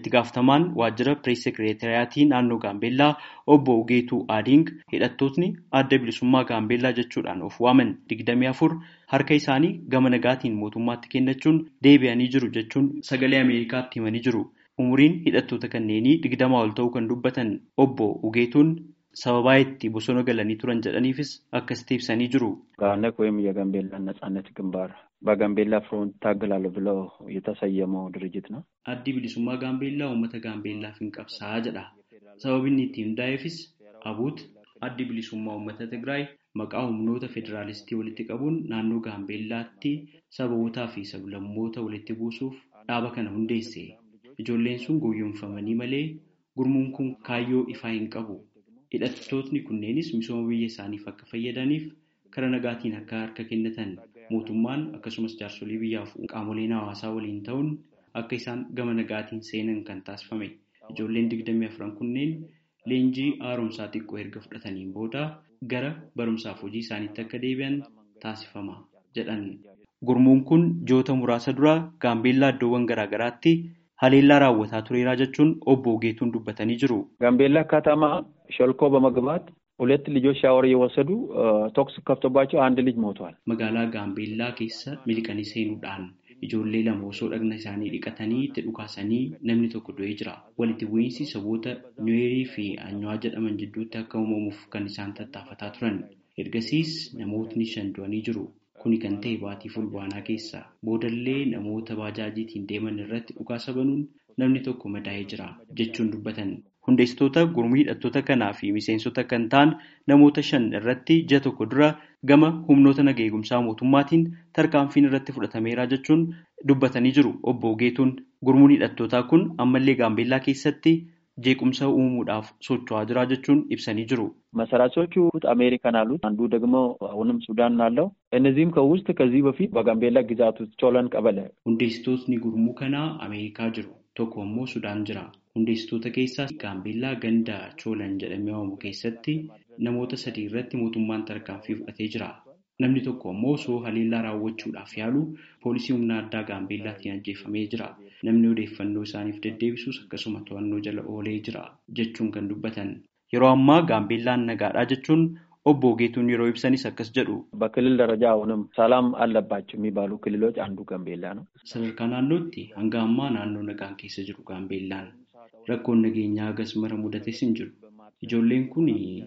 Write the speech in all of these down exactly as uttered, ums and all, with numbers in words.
Itti gaafatamaan waajjira pirees sekireetariyaatii naannoo Gaambeellaa obbo Ugeetuu Aadiing hidhattootni adda bilisummaa Gaambeellaa jechuudhaan of waaman digdamii afur harka isaanii gama nagaatiin mootummaatti kennachuun deebi'anii jiru jechuun sagalee Ameerikaatti himanii jiru. Umuriin hidhattoota kanneenii digdamaa ol ta'uu kan dubbatan obbo Ugeetuun sababaa itti bosona galanii turan jedhaniifis akkasitti ibsanii jiru. ጋነክ ወይም የጋምቤላ ነጻነት ግንባር በጋምቤላ ፍሮንት ታገላሉ ብለው የተሰየመው ድርጅት ነው። አዲ ቢሊሱማ ጋምቤላ ኡመተ ጋምቤላ ፍንቀብሳ ጀዳ ሰበብኒ itti hundaa'eefis አቡት አዲ ቢሊሱማ ኡመተ ትግራይ maqaa humnoota federaalistii walitti qabuun naannoo Gaambeellaatti sabootaa fi sablammoota walitti buusuuf dhaaba kana hundeesse. Ijoolleen sun gowwoomfamanii malee gurmuun kun kaayyoo ifaa hin qabu. Hidhattootni kunneenis misooma biyya isaaniif akka fayyadaniif karaa nagaatiin akka harka kennatan mootummaan akkasumas jaarsolii biyyaaf qaamoleen hawaasaa waliin ta'uun akka isaan gama nagaatiin seenan kan taasifame. Ijoolleen digdamii afran kunneen leenjii haaromsaa xiqqoo erga fudhataniin booda gara barumsaaf hojii isaaniitti akka deebi'an taasifama jedhan. Gurmuun kun ji'oota muraasa dura Gaambeellaa iddoowwan garaa garaatti haleellaa raawwataa tureeraa jechuun obbo Ugeetuun dubbatanii jiru. ጋምቤላ ከተማ ሸልኮ በመግባት ሁለት ልጆች ሻወር እየወሰዱ ቶክስ ከፍቶባቸው አንድ ልጅ ሞቷል። Magaalaa Gaambeellaa keessa miliqanii seenuudhaan ijoollee lama osoo dhagna isaanii dhiqatanii itti dhukaasanii namni tokko du'ee jira. Walitti bu'iinsi saboota Nuweerii fi Anyuwaa jedhaman jidduutti akka uumamuuf kan isaan tattaafataa turan. Ergasiis namootni shan du'anii jiru. Kuni kan ta'e baatii fulbaanaa keessa. Boodallee namoota baajaajiitiin deeman irratti dhukaasa banuun namni tokko madaa'ee jira jechuun dubbatan. Hundeessitoota gurmuu hidhattoota kanaa fi miseensota kan ta'an namoota shan irratti ji'a tokko dura gama humnoota naga eegumsaa mootummaatiin tarkaanfiin irratti fudhatameera jechuun dubbatanii jiru. Obbo Ugeetuun gurmuun hidhattootaa kun ammallee Gaambeellaa keessatti jeequmsa uumuudhaaf socho'aa jira jechuun ibsanii jiru. መሰራቾቹ አሜሪካን አሉት አንዱ ደግሞ አሁንም ሱዳን አለው እነዚህም ከውስጥ ከዚህ በፊት በጋምቤላ ግዛት ውስጥ ቾለን ቀበለ hundeessitootni gurmuu kanaa Ameerikaa jiru tokko immoo Sudaan jira. Hundeessitoota keessaa Gaambeellaa ganda Choolan jedhamee waamamu keessatti namoota sadii irratti mootummaan tarkaanfii fudhatee jira. Namni tokko immoo osoo haleellaa raawwachuudhaaf yaalu poolisii humna addaa Gaambeellaatiin ajjeefamee jira. Namni odeeffannoo isaaniif deddeebisuus akkasuma to'annoo jala oolee jira jechuun kan dubbatan. Yeroo ammaa Gaambeellaan nagaadhaa jechuun obbo Ugeetuun yeroo ibsanis akkas jedhu. በክልል ደረጃ አሁንም ሰላም አለባቸው የሚባሉ ክልሎች አንዱ ጋምቤላ ነው። Sadarkaa naannootti hanga ammaa naannoo nagaan keessa jiru Gaambeellaan. Rakkoon nageenyaa hagas mara mudates hin jiru. Ijoolleen kun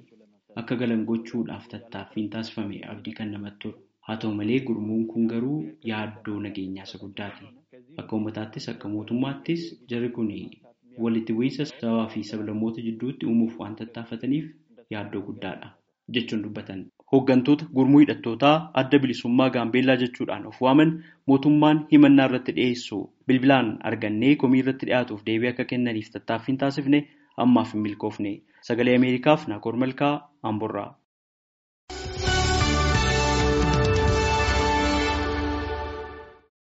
akka galan gochuudhaaf tattaaffiin taasifame abdii kan namatti tolu. Haa ta'u malee gurmuun kun garuu yaaddoo nageenyaa isa guddaati. Akka uummataattis akka mootummaattis jarri kun walitti bu'iinsa sabaa fi sablammoota jidduutti uumuuf waan tattaafataniif yaaddoo guddaadha jechuun dubbatan. Hooggantoota gurmuu hidhattootaa adda bilisummaa Gaambeellaa jechuudhaan of waaman mootummaan himannaa irratti dhiyeessu bilbilaan argannee komii irratti dhiyaatuuf deebii akka kennaniif tattaaffiin taasifne ammaaf hin milkoofne. Sagalee Ameerikaaf Naakoor Malkaa Amborraa.